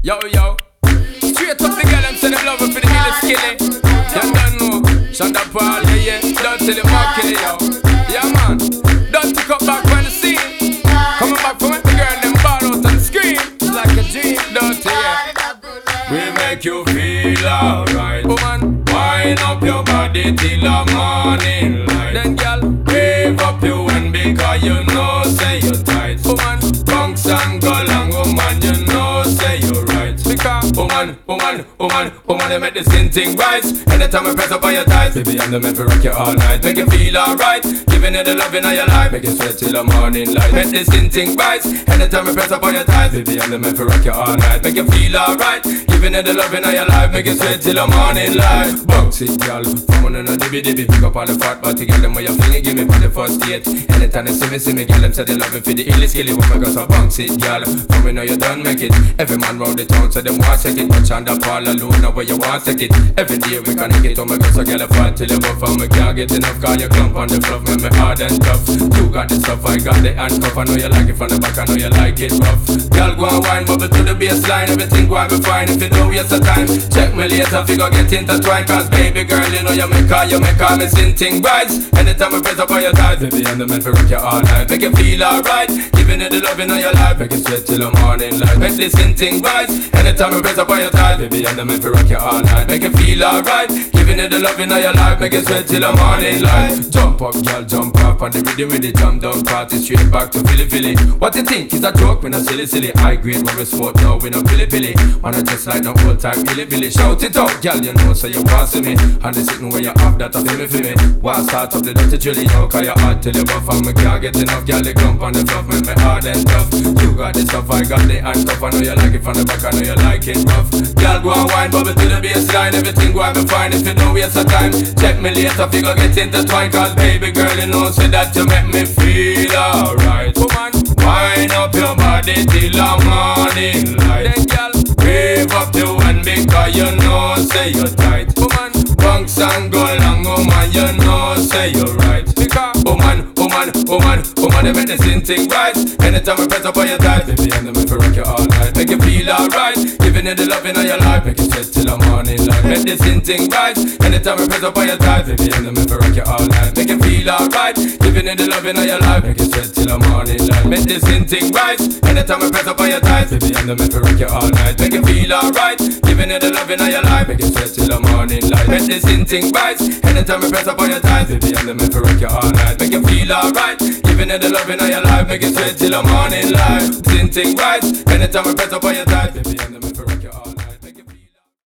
Yo, yo. Straight up the girl, I'm saying them love her for the illest killing. You don't know. Shonda Paul, yeah, yeah. Don't tell him how kill it, yo. Yeah, man. Don't pick up back on the scene. Coming back from when the girl, them ball out and scream. Like a dream, don't you? We make you feel alright. Woman, wind up your body till the morning light. Then, girl, wave up your hand because you know, say you're tight. Woman, bounce and go long, woman, you know, say you're right. Because, woman, they make this thing right. Anytime I press up on your thighs, baby, I'm the man for rock you all night. Make you feel alright, giving you the loving of your life. Make you sweat till the morning light. Make this thing right. Anytime I press up on your thighs, baby, I'm the man for rock you all night. Make you feel alright, giving you the loving of your life. Make you sweat till the morning light. Bounce it, girl, from on a dibby. Pick up all the fat body, girl, them where you fling it, give me for the first date. Anytime they see me, girl, them say they love me for the illest killy. Woman, go so bounce it, girl, from me know you done make it. Every man round the town say them want check it. Touch on the Paul alone, now where you want take it. Every day we connect it, oh my God, so girl, I fall till you buff. And me can't get enough, call you clump on the fluff. Make me hard and tough. You got the stuff, I got the handcuff. I know you like it from the back, I know you like it rough. Girl, go and wine, bubble to the baseline. Everything go and be fine. If you don't waste the time, check me later, figure get intertwined. Cause baby girl, you know you make all me sing ting right. Anytime I press up on your thighs, baby, I'm the man for rock you all night. Make you feel alright, giving you the loving of your life. Make you sweat till the morning light. Make this thing right. Anytime I press up on your thighs, baby, I'm the man for rock you all night. Make you feel alright, giving you the loving of your life. Make you sweat till the morning light. Jump up, girl, jump up on the rhythm with the jump down party straight back to Philly. What you think is a joke? We not silly. High grade when we smoke now, we not pilly. Man, I just like no old time Billy. Shout it out, girl, you know so you want to me. And the sitting where you have that a feel me. Why start up the dirty chili, yo, cause you hard till you buff. And me can't get enough, girl, the clump on the fluff. Make me hard and tough. You got the stuff, I got the handcuff. I know you like it from the back, I know you like it rough. Girl, go and wine, bubble to the baseline. Everything go and be fine if you don't waste the time. Check me later, figure get intertwined. Cause baby girl, you know, say that you make me feel alright. Woman, wind up your body till the morning light. Then girl, wave up the one because you know, say you're tight. Woman, bounce and go long, woman, you know, say you're right. Because, woman, they make this thing right. Anytime I press up on your thighs, baby, I'm the man for rock you all night. Make you feel alright, giving you the loving of your life. Make you sweat till the morning light. Make this thing right. Anytime I press up on your thighs, baby, I'm the man for rock you all night. Make you feel alright, giving you the loving of your life. Make you sweat till the morning light. Make this thing right. Anytime I press up on your thighs, baby, I'm the man for rock you all night. Make you feel alright, giving you the loving of your life. Make you sweat till the morning light. Make this thing right. Anytime I press up on your thighs, baby, I'm the man for rock you all night. Make you feel alright, giving you the loving of your life. Make you sweat till the morning light. Thing right. Anytime I press up on your thighs, baby, I'm the man.